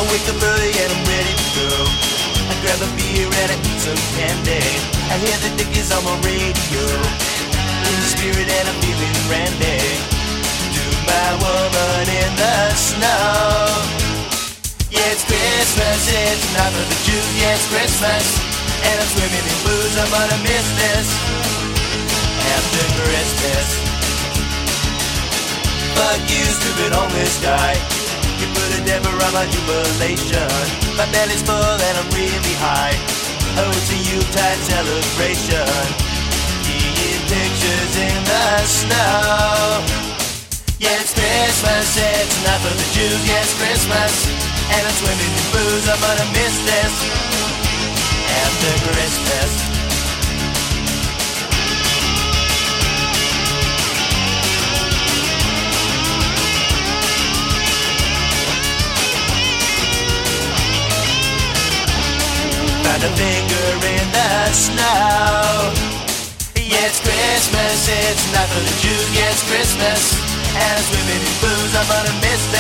wake up early and I'm ready to go. I grab a beer and I eat some candy. I hear the Dickies on my radio. In the spirit and I'm feeling randy. To my woman in the snow. Yeah, it's Christmas, it's not for the Jews. Yeah, it's Christmas, and I'm swimming in booze. I'm gonna miss this after Christmas. Fuck you, stupid homeless guy. You put a Deborah on my jubilation. My belly's full and I'm really high. Oh, it's a Yuletide celebration. Eating pictures in the snow. Yeah, it's Christmas, it's not for the Jews. Yeah, it's Christmas, and I'm swimming in booze. I'm gonna miss this after Christmas. Found a finger in the snow. Yeah, it's Christmas, it's not for the Jews. Yeah, it's Christmas, and I'm swimming in booze. I'm gonna miss this